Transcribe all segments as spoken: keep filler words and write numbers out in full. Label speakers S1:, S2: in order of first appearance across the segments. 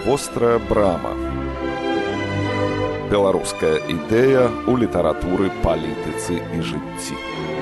S1: Вострая брама. Беларуская ідэя ў літаратуры, палітыцы і жыцці.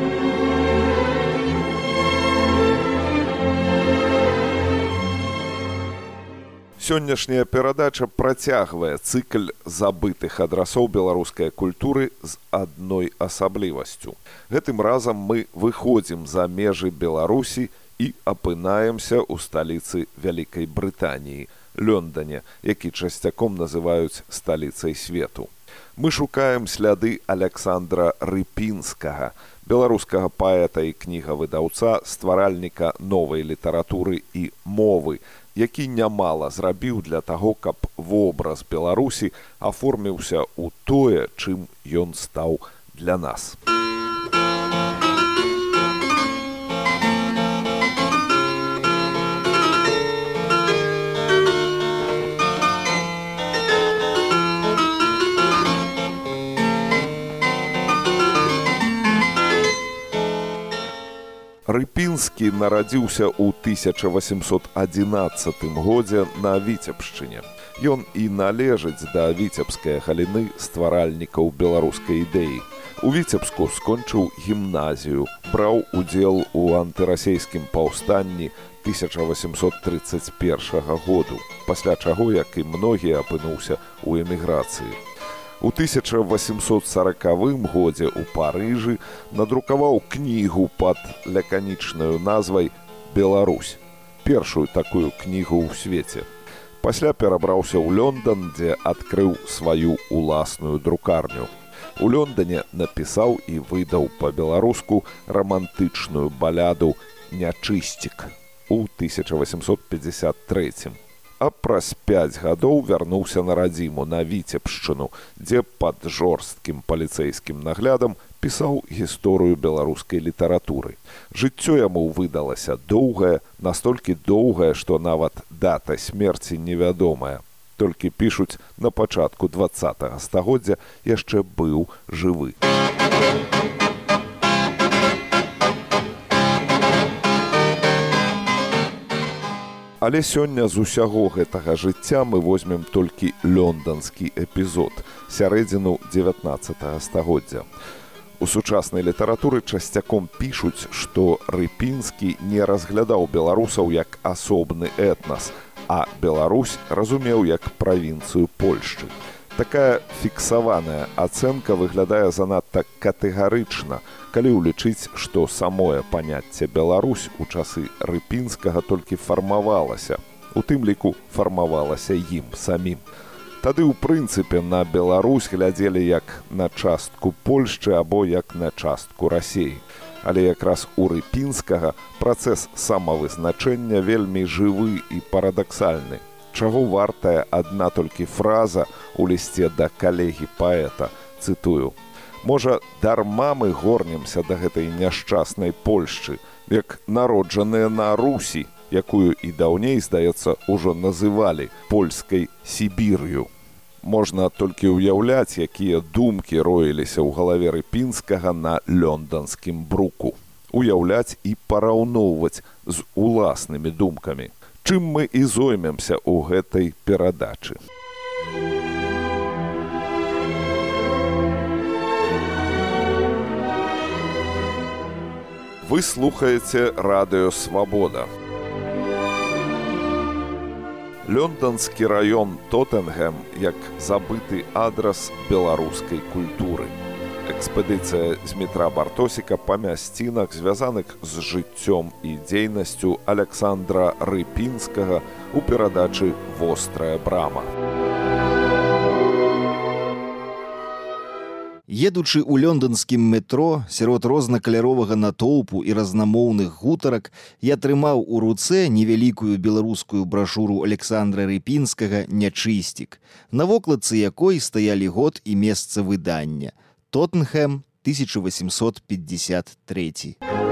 S1: Сённяшняя перадача працягвае цыкль забытых адрасоў беларускай культуры з адной асаблівасцю. Гэтым разам мы выходзім за межы Беларусі і апынаемся ў сталіцы Вялікай Брытаніі, Лондоне, які часцяком называюць сталіцай свету. Мы шукаем сляды Александра Рыпінскага, беларускага паэта і кнігавыдаўца, стваральніка новай літаратуры і мовы, які нямала зрабіў для таго, каб вобраз Беларусі аформіўся ў тое, чым ён стаў для нас. Рыпінскі нарадзіўся ў тысяча васемсот адзінаццатым годзе на Віцебшчыне. Ён і належыць да віцебскай галіны стваральнікаў беларускай ідэі. У Віцебску скончыў гімназію, браў удзел у антырасейскім паўстанні тысяча васемсот трыццаць першага году, пасля чаго, як і многія, апынуўся ў эміграцыі. У тысяча васемсот саракавым годзе ў Парыжы надрукаваў кнігу пад лаканічнаю назвай «Беларусь», першую такую кнігу ў свеце. Пасля перабраўся ў Лондон, дзе адкрыў сваю уласную друкарню. У Лондоне напісаў і выдаў па-беларуску рамантычную баляду «Нячысцік» у тысяча васемсот пятьдесят трэцім. А праз пяць гадоў вярнуўся на радзіму, на Віцебшчыну, дзе пад жорсткім паліцэйскім наглядам пісаў гісторыю беларускай літаратуры. Жыццё яму выдалася доўгае, настолькі доўгае, што нават дата смерці невядомая. Толькі пішуць, на пачатку дваццатага стагоддзя яшчэ быў жывы. Але сёння з усяго гэтага жыцця мы возьмем толькі лонданскі эпізод, сярэдзіну дзевятнаццатага стагоддзя. У сучаснай літаратуры часцяком пішуць, што Рыпінскі не разглядаў беларусаў як асобны этнас, а Беларусь разумеў як правінцыю Польшчы. Такая фіксаваная ацэнка выглядае занадта катэгарычна, калі ўлічыць, што самое паняцце Беларусь у часы Рыпінскага толькі фармавалася, у тым ліку фармавалася ім самім. Тады, у прынцыпе, на Беларусь глядзелі як на частку Польшчы або як на частку Расіі. Але якраз у Рыпінскага працэс самавызначэння вельмі жывы і парадаксальны, чаго вартая адна толькі фраза ў лісце да калегі паэта, цытую: «Можа, дарма мы горнемся да гэтай няшчаснай Польшчы, як народжаныя на Русі, якую і даўней, здаецца, ужо называлі польскай Сібір'ю». Можна толькі ўяўляць, якія думкі роіліся ў галаве Рыпінскага на лондонскім бруку. Уяўляць і параўноўваць з уласнымі думкамі. Чым мы і зоймемся ў гэтай перадачы. Вы слухаеце радыё «Свабода». Лонданскі раён Тоттенгем як забыты адрас беларускай культуры. Экспедыцыя Змітра Бартосіка па мясцінах, звязаных з жыццём і дзейнасцю Александра Рыпінскага у перадачы «Вострая брама».
S2: Едучы ў лондонскім метро сярод рознакаляровага натоўпу і разнамоўных гутарак, я трымаў у руцэ невялікую беларускую брашуру Александра Рыпінскага «Нячысцік», на вокладцы якой стаялі год і месца выдання – Тоттенхэм, тысяча васемсот пятьдесят третий.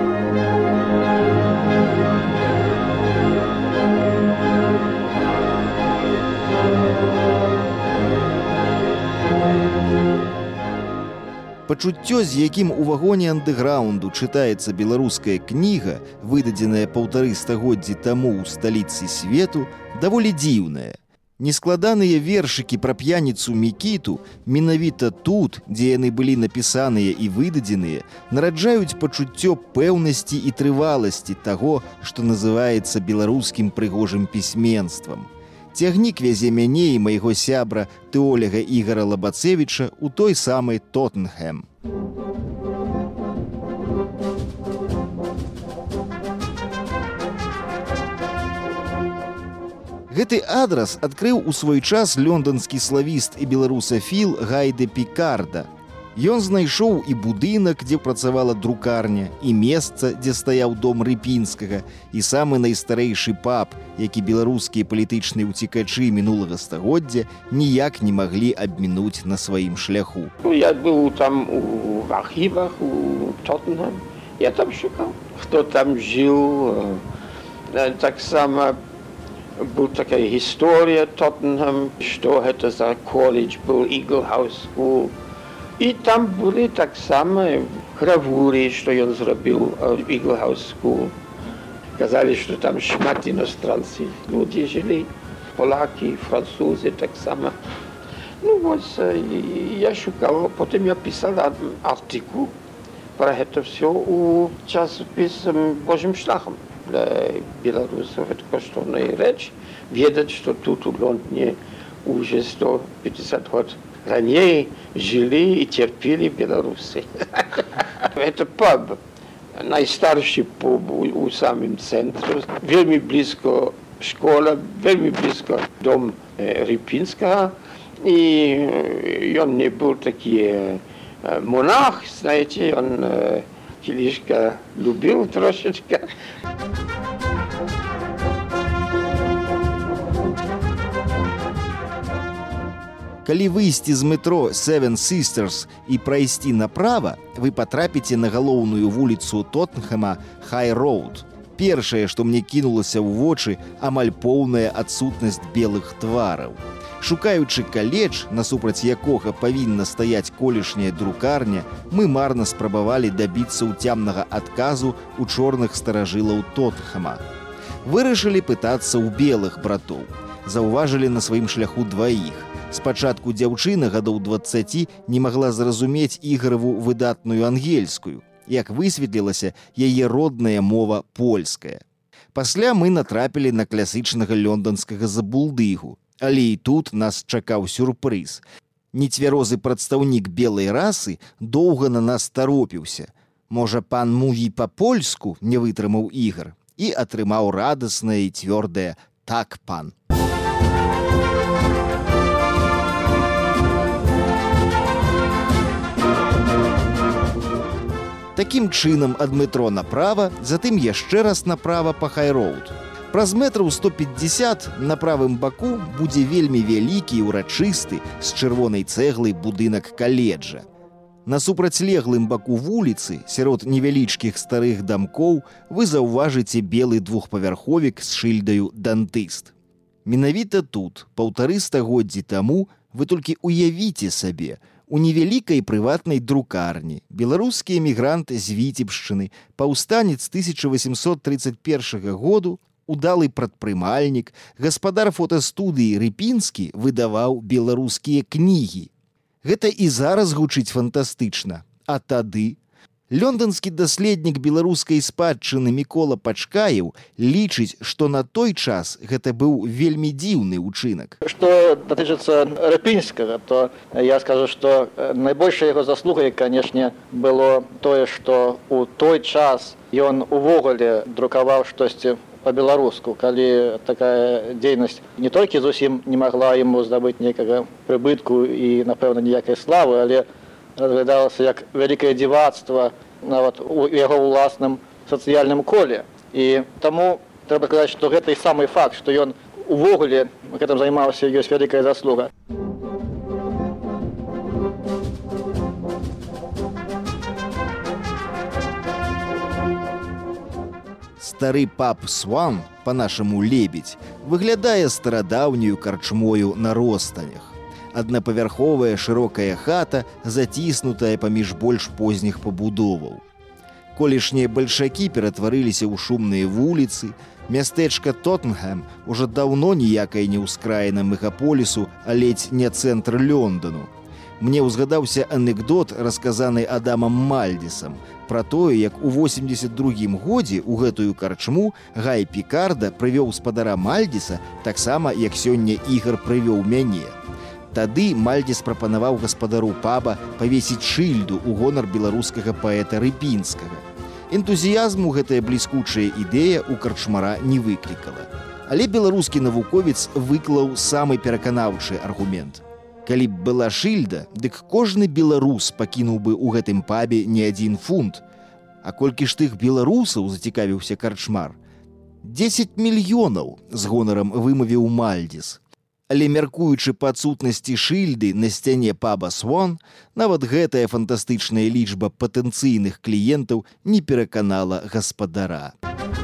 S2: Пачуццё, з якім у вагоне андэграунду чытаецца беларуская кніга, выдадзеная паўтары стагоддзі таму ў сталіцы свету, даволі дзіўнае. Нескладаныя вершыкі пра п'яніцу Мікіту менавіта тут, дзе яны былі напісаныя і выдадзеныя, нараджаюць пачуццё пэўнасці і трываласці таго, што называецца беларускім прыгожым пісьменствам. Цягнік вязе мяне і майго сябра, тэолага Ігара Лабацевіча, у той самы Тоттенхэм. Гэты адрас адкрыў у свой час лонданскі славіст і беларусафіл Гай де Пікарда. Ён знайшоў і будынак, дзе працавала друкарня, і месца, дзе стаяў дом Рыпінскага, і самы найстарэйшы паб, які беларускія палітычныя ўцекачы мінулага стагоддзя ніяк не маглі абмінуць на сваім шляху.
S3: Я быў там у архівах, у Тоттенхэм. Я там шукаў, хто там жыў. Таксама была такая гісторыя Тоттенхэм, што гэта за колледж быў, Eagle House School. І там былі таксама гравуры, што ён зрабіў в Eagle House School. Казалі, што там шмат іностранців людзі жылі, полякі, французы таксама. Ну вось, я шукаў, потым я пісаў артикул пра гэта ўсё у часопіс Божым шляхам. Для беларусаў гэта каштоўная рэч, ведаць, што тут у Лондоне уже сто пятьдесят год раней жылі і цярпелі беларусы. Это паб, найстаршы паб у самым цэнтры, вельмі блізка школа, вельмі блізка дом Рыпінскага, і ён не быў такі монах, знаете, он кілішка любіў трошечка.
S2: Калі выйсці з метро Seven Sisters і прайсці направа, вы патрапіце на галоўную вуліцу Тоттенхэма Хай-Роуд. Першае, што мне кінулася ў вочы, амаль поўная адсутнасць белых твараў. Шукаючы каледж, насупраць якога павінна стаяць колішняя друкарня, мы марна спрабавалі дабіцца ўцямнага адказу ў чорных старажылаў Тоттенхэма. Вырашылі пытацца ў белых братоў. Заўважылі на сваім шляху дваіх. Спачатку дзяўчына гадоў дваццаці не магла зразумець Ігораву выдатную ангельскую. Як высветлілася, яе родная мова польская. Пасля мы натрапілі на класычнага лонданскага забулдыгу. Але і тут нас чакаў сюрпрыз. Нецвярозы прадстаўнік белай расы доўга на нас таропіўся. Можа, пан мові па-польску, не вытрымаў Ігар, і атрымаў радаснае і цвёрдае «так, пан». Такім чынам ад метро направа, затым яшчэ раз направа па Хай-Роуд. Праз метраў сто пятьдесят на правым баку будзе вельмі вялікі і ўрачысты з чырвонай цэглай будынак каледжа. На супрацьлеглым баку вуліцы, сярод невялічкіх старых дамкоў, вы заўважыце белы двухпавярховік з шыльдаю «Дантыст». Менавіта тут, паўтары стагоддзі таму, вы толькі уявіце сабе, у невялікай прыватнай друкарні беларускі эмігрант з Віцебшчыны, паўстанец тысяча восемьсот тридцать первого году, удалы прадпрымальнік, гаспадар фотастудыі Рыпінскі выдаваў беларускія кнігі. Гэта і зараз гучыць фантастычна. А тады лонданскі даследнік беларускай спадчыны Мікола Пачкаеў лічыць, што на той час гэта быў вельмі дзіўны ўчынак.
S4: Што датычыцца Рыпінскага, то я скажу, што найбольшай яго заслугай, канешне, было тое, што ў той час ён увогуле друкаваў штосьці па-беларуску, калі такая дзейнасць не толькі зусім не магла яму здабыць нейкага прыбытку і, напэўна, ніякай славы, але разглядалася як вялікае дзівацтва нават у яго ўласным сацыяльным коле. І таму трэба казаць, што гэта і самы факт, што ён увогуле гэтым займаўся, ёсць вялікая заслуга.
S2: Стары паб «Сван», па-нашаму «Лебедь», выглядае старадаўнюю карчмою на ростанях. Аднапавярховая шырокая хата, заціснутая паміж больш позніх пабудоваў. Колішнія бальшакі ператварыліся ў шумныя вуліцы, Мястэчка Тоттенхэм уже даўно ніякая не ўскраіна мегаполісу, а ледзь не цэнтр Лёндану. Мне ўзгадаўся анекдот, расказаны Адамам Мальдзісам, пра тое, як у восемьдесят другім годзе ў гэтую карчму Гай Пікарда прывёў спадара Мальдзіса таксама, як сёння Ігар прывёў мяне. Тады Мальдзіс прапанаваў гаспадару паба павесіць шыльду ў гонар беларускага паэта Рыпінскага. Энтузіязму гэтая бліскучая ідэя ў карчмара не выклікала. Але беларускі навуковец выклаў самы пераканаўчы аргумент. Калі б была шыльда, дык кожны беларус пакінуў бы ў гэтым пабе не адзін фунт. А колькі ж тых беларусаў, зацікавіўся карчмар? дзесяць мільёнаў, з гонарам вымавіў Мальдзіс. Але мяркуючы па адсутнасці шыльды на сцяне паба Свон, нават гэтая фантастычная лічба патэнцыйных кліентаў не пераканала гаспадара.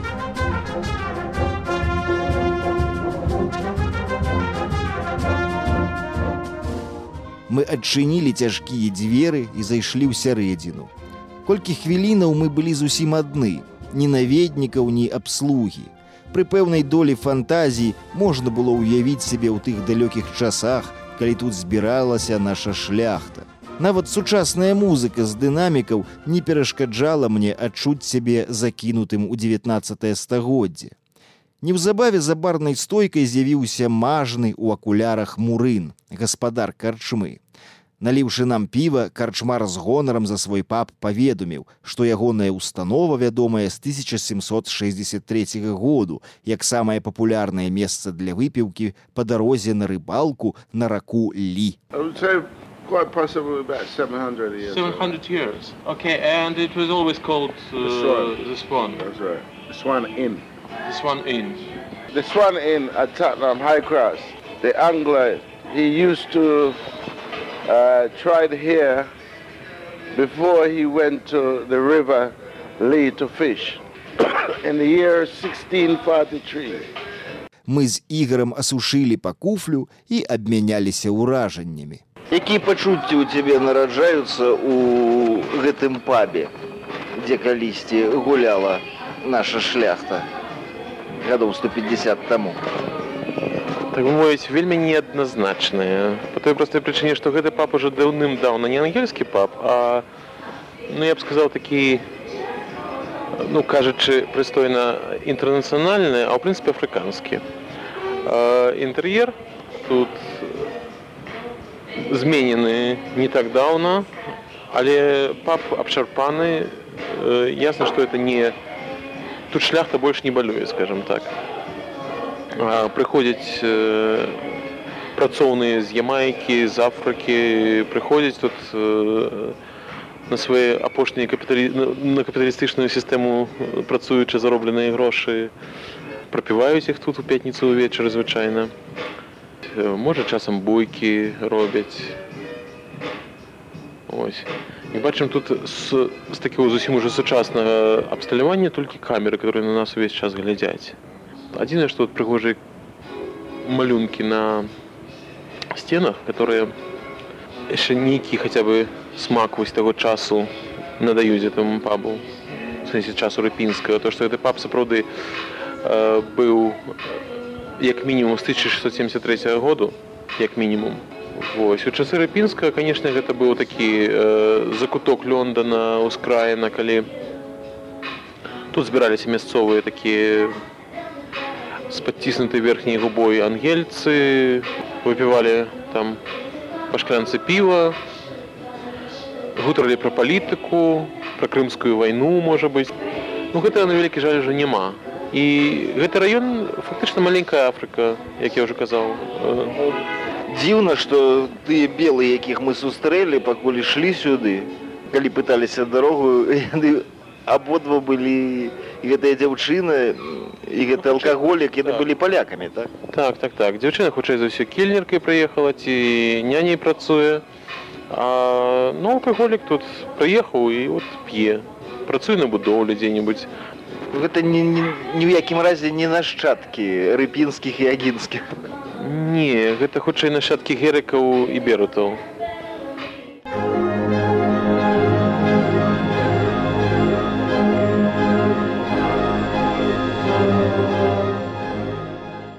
S2: Мы адчынілі цяжкія дзверы і зайшлі ў сярэдзіну. Колькі хвілінаў мы былі зусім адны, ні наведнікаў, ні абслугі. Пры пэўнай долі фантазіі можна было ўявіць сябе ў тых далёкіх часах, калі тут збіралася наша шляхта. Нават сучасная музыка з дынамікаў не перашкаджала мне адчуць сябе закінутым у дзевятнаццатае стагоддзе. Неўзабаве за барнай стойкай з'явіўся мажны ў акулярах Мурын, гаспадар карчмы. Наліўшы нам піва, карчмар з гонарам за свой паб паведаміў, што ягоная установа вядомая з тысяча сямсот шэсцьдзесят трэцяга году, як самае папулярнае месца для выпіўкі па дарозе на рыбалку на раку Лі.
S5: Quite possibly about seven hundred years.
S6: seven hundred years. Okay, and it was always called uh,
S5: the Swan.
S6: The Swan.
S5: That's right. The Swan Inn.
S6: The Swan Inn.
S5: The Swan Inn at Tottenham High Cross. The angler, he used to uh, try here before he went to the river Lee to fish in the year sixteen forty-three.
S2: Мы з Ігорам асушылі па куфлю і абмяняліся ўражаннямі.
S7: Якія пачуцці ў цябе нараджаюцца ў гэтым пабе, дзе калісьці гуляла наша шляхта гадоў сто пятьдесят таму?
S6: Так бы мовіць, вельмі неадназначныя. Па той простай прычыне, што гэты паб ужо даўным-даўна не ангельскі паб, а, ну, я б сказаў, такі, ну, кажучы, прыстойна інтэрнацыянальны, а ў прынцыпе афрыканскі. Інтэр'ер тут зменены не так даўна, але паб абшарпаны. Ясна, што это не... Тут шляхта больш не балюе, скажем так. Прыходзяць працоўныя з Ямайкі, з Афрыкі, прыходзяць тут на свае апошнія капіталі... на капіталістычную сістэму працуючы заробленыя грошы. Прапіваюць іх тут у пятніцу ўвечары звычайна. Можа, часам бойкі робяць. Ось. І бачым тут з, з такого зусім уже сучаснага абсталявання толькі камеры, которые на нас увесь час глядзяць. Адзінае, што тут прыгожыя малюнкі на сценах, которые яшчэ нейкі хаця бы смак вось таго часу надаюць гэтаму пабу, в сэнсе часу рыпінскага. То, што гэты паб сапраўды э, быў як мінімум з тысяча шэсцьсот семьдесят трэцяга году, як мінімум. Вось. У часы Рыпінскага, канешне, гэта быў такі э, закуток Лондона, ускраіна, калі тут збіраліся мясцовыя такія з падціснутай верхняй губой ангельцы, выпівалі там па шклянцы піва, гутарылі пра палітыку, пра крымскую вайну, можа быць. Ну, гэта, на вялікі жаль, ужо няма. І гэты раён фактычна маленькая Афрыка, як я ўжо казаў.
S7: Дзіўна, што тыя белыя, якіх мы сустрэлі, пакуль ішлі сюды, калі пыталіся дарогу, яны абодва былі, і гэтая дзяўчына, і гэты алкаголік, яны былі палякамі, так?
S6: Так, так, так. Дзяўчына, хутчэй за ўсё, кельнеркай прыехала, ці няняй працуе. А, ну, алкаголік тут прыехаў і от п'е. Працуе на будоўлі дзе-небудзь.
S7: Гэта ні, ні, ні ў якім разе не нашчадкі рыпінскіх і агінскіх.
S6: Не, гэта хутчэй нашчадкі герыкаў і берутаў.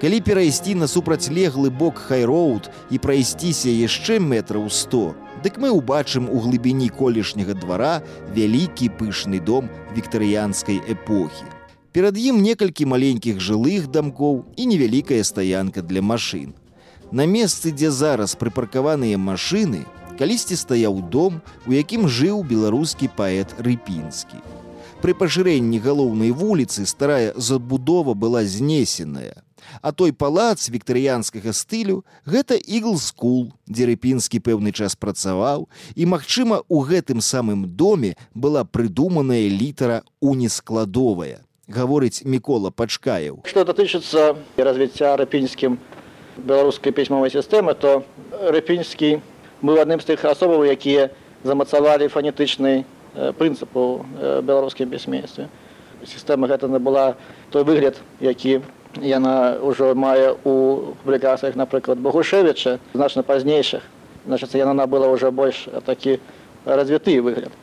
S2: Калі перайсці на супрацьлеглы бок Хай-роуд і прайсціся яшчэ метраў сто, дык мы ўбачым у глыбіні колішняга двара вялікі пышны дом віктарыянскай эпохі. Перад ім некалькі маленькіх жылых дамкоў і невялікая стаянка для машын. На месцы, дзе зараз прыпаркаваныя машыны, калісьці стаяў дом, у якім жыў беларускі паэт Рыпінскі. Пры пашырэнні галоўнай вуліцы старая забудова была знесеная, а той палац віктарыянскага стылю – гэта Игл-скул, дзе Рыпінскі пэўны час працаваў, і, магчыма, у гэтым самым доме была прыдуманая літара «Унескладовая», гаворыць Мікола Пачкаев.
S4: Что датычыцца развіцця Рыпінскім беларускай пісьмовай сістэмы, то Рыпінскі быў адным з тых асобаў, якія замацавалі фанетычны прынцып у беларускім пісьменстве. Сістэма гэта набыла той выгляд, які яна ўжо мае у публікацыях, напрыклад, Богушевіча, значна пазнейшых. Значыць, яна набыла ўжо больш такі развіты выгляд.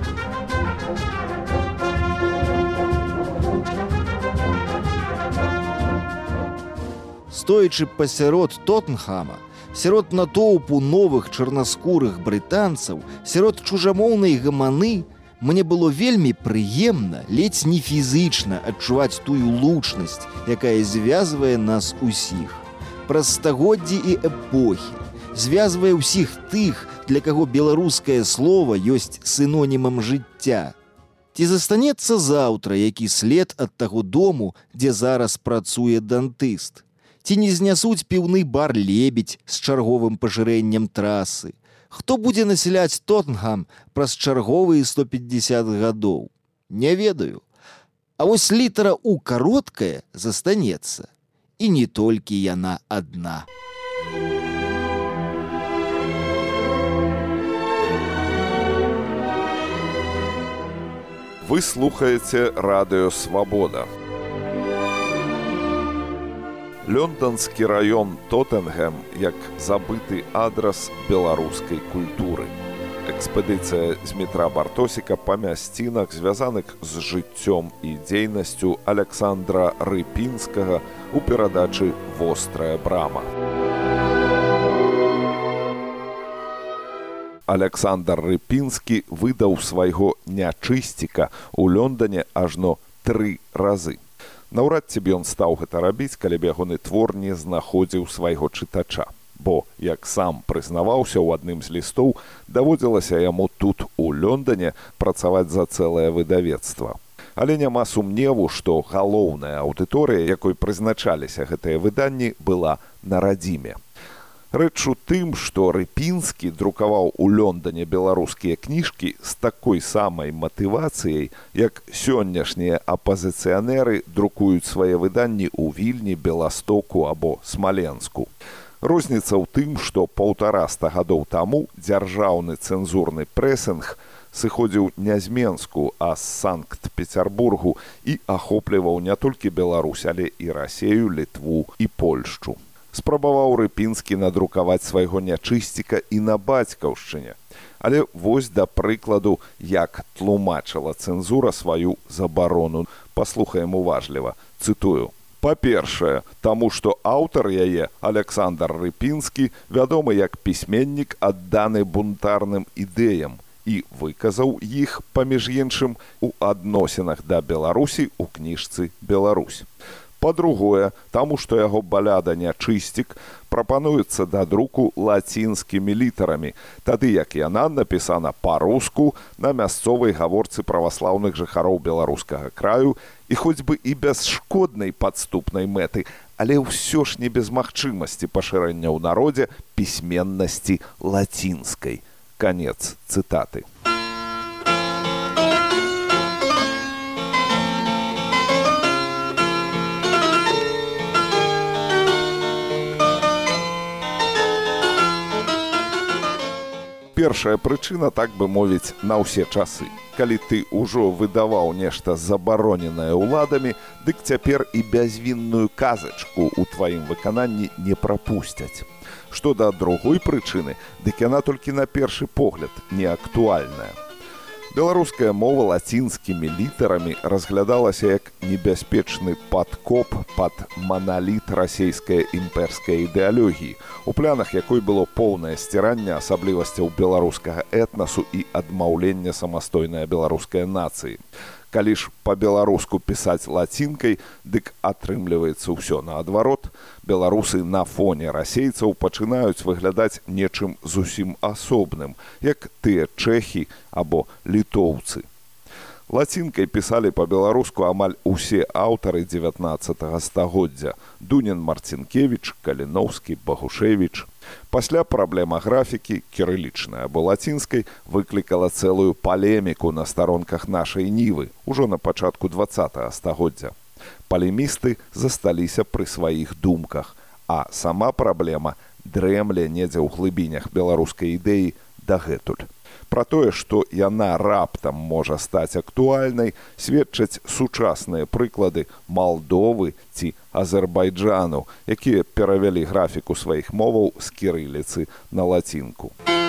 S2: Стоячы пасярод Тоттенхама, сярод натоўпу новых чарнаскурых брытанцаў, сярод чужамоўнай гаманы, мне было вельмі прыемна, ледзь не фізычна адчуваць тую лучнасць, якая звязвае нас усіх. Праз стагоддзі і эпохі, звязвае ўсіх тых, для каго беларускае слова ёсць сінонімам жыцця. Ці застанецца заўтра які след ад таго дому, дзе зараз працуе дантыст? Ці не знясуць піўны бар «Лебедь» з чарговым пашырэннем трасы? Хто будзе насяляць Тоттенхам праз чарговыя сто пятьдесят гадоў? Не ведаю. А вось літара «У» кароткая застанецца. І не толькі яна адна.
S1: Вы слухаеце радыё «Свабода». Лонданскі раён Тоттенгем як забыты адрас беларускай культуры. Экспедыцыя Змітра Бартосіка па мясцінах, звязаных з жыццём і дзейнасцю Александра Рыпінскага у перадачы «Вострая брама». Александр Рыпінскі выдаў свайго нячысціка ў Лондане ажно тры разы. Наўрад ці б ён стаў гэта рабіць, калі б ягоны твор не знаходзіў свайго чытача. Бо, як сам прызнаваўся ў адным з лістоў, даводзілася яму тут, у Лондане, працаваць за цэлае выдавецтва. Але няма сумневу, што галоўная аўдыторыя, якой прызначаліся гэтыя выданні, была на радзіме. Рэч у тым, што Рыпінскі друкаваў у Лондане беларускія кніжкі з такой самай матывацыяй, як сённяшнія апазіцыянеры друкуюць свае выданні ў Вільні, Беластоку або Смаленску. Розніца ў тым, што паўтараста гадоў таму дзяржаўны цэнзурны прэсінг сыходзіў не з Менску, а з Санкт-Пецярбургу і ахопліваў не толькі Беларусь, але і Расею, Літву і Польшчу. Спрабаваў Рыпінскі надрукаваць свайго нячысціка і на бацькаўшчыне. Але вось, да прыкладу, як тлумачыла цэнзура сваю забарону. Паслухаем уважліва, цытую. Па-першае, таму што аўтар яе, Александр Рыпінскі, вядомы як пісьменнік, адданы бунтарным ідэям, і выказаў іх, паміж іншым, у адносінах да Беларусі ў кніжцы «Беларусь». Па-другое, таму што яго баляда «Нячысцік» прапануецца да друку лацінскімі літарамі, тады як яна напісана па-руску на мясцовай гаворцы праваслаўных жыхароў беларускага краю і хоць бы і без шкоднай падступнай мэты, але ўсё ж не без магчымасці пашырэння ў народзе пісьменнасці лацінскай. Канец цытаты. Першая прычына, так бы мовіць, на ўсе часы. Калі ты ўжо выдаваў нешта забароненае ўладамі, дык цяпер і бязвінную казачку ў тваім выкананні не прапусцяць. Што да другой прычыны, дык яна толькі на першы погляд не актуальная. Беларуская мова лацінскімі літарамі разглядалася як небяспечны падкоп пад маналіт расійскай імперскай ідэалогіі, у планах якой было поўнае сціранне асаблівасцяў беларускага этнасу і адмаўлення самастойнай беларускай нацыі. Калі ж па-беларуску пісаць лацінкай, дык атрымліваецца ўсё наадварот, беларусы на фоне расейцаў пачынаюць выглядаць нечым зусім асобным, як тыя чэхі або літоўцы. Лацінкай пісалі па-беларуску амаль усе аўтары дзевятнаццатага стагоддзя – Дунін, Марцінкевіч, Каліноўскі, Багушевіч. Пасля праблема графікі, кірылічнай або лацінскай, выклікала цэлую палеміку на старонках нашай Нівы ўжо на пачатку дваццатага стагоддзя. Палемісты засталіся пры сваіх думках, а сама праблема дрэмле недзе ў глыбінях беларускай ідэі дагэтуль. Пра тое, што яна раптам можа стаць актуальнай, сведчаць сучасныя прыклады Малдовы ці Азербайджану, якія перавялі графіку сваіх моваў з кірыліцы на лацінку.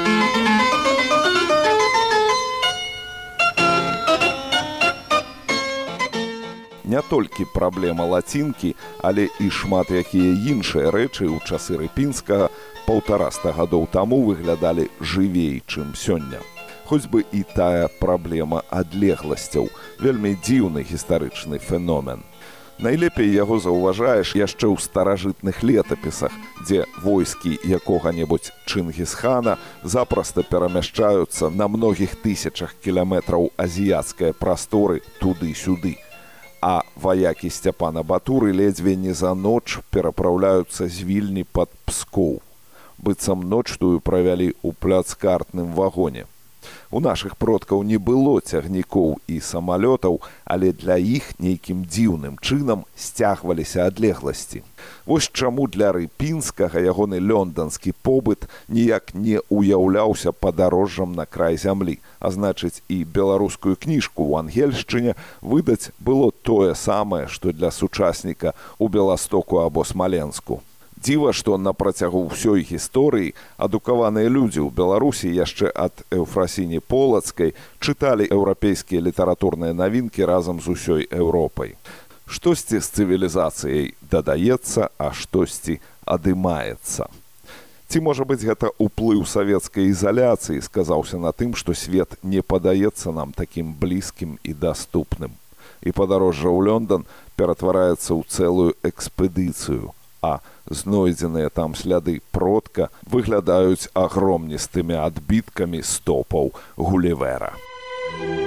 S1: Не толькі праблема лацінкі, але і шмат якія іншыя рэчы ў часы Рыпінскага паўтараста гадоў таму выглядалі жывей, чым сёння. Хоць бы і тая праблема адлегласцяў, вельмі дзіўны гістарычны феномен. Найлепей яго заўважаеш яшчэ ў старажытных летапісах, дзе войскі якога-небудзь Чынгісхана запроста перамяшчаюцца на многіх тысячах кіламетраў азіяцкай прасторы туды-сюды. А ваякі Сцяпана Батуры ледзьве не за ноч перапраўляюцца з Вільні пад Пскоў. Быццам ноч тую правялі ў пляцкартным вагоне. У нашых продкаў не было цягнікоў і самалётаў, але для іх нейкім дзіўным чынам сцягваліся адлегласці. Вось чаму для Рыпінскага ягоны лёнданскі побыт ніяк не уяўляўся падарожжам на край зямлі, а значыць і беларускую кніжку ў ангельшчыне выдаць было тое самае, што для сучасніка ў Беластоку або Смаленску. Дзіва, што на працягу ўсёй гісторыі адукаваныя людзі ў Беларусі яшчэ ад Эўфрасіні Полацкай чыталі еўрапейскія літаратурныя навінкі разам з усёй Еўропай. Штосьці з цывілізацыяй дадаецца, а штосьці адымаецца. Ці, можа быць, гэта ўплыў савецкай ізаляцыі сказаўся на тым, што свет не падаецца нам такім блізкім і даступным. І падарожжа ў Лёндан ператвараецца ў цэлую экспедыцыю, а знойдзеныя там сляды продка выглядаюць агромністымі адбіткамі стопаў Гулівера.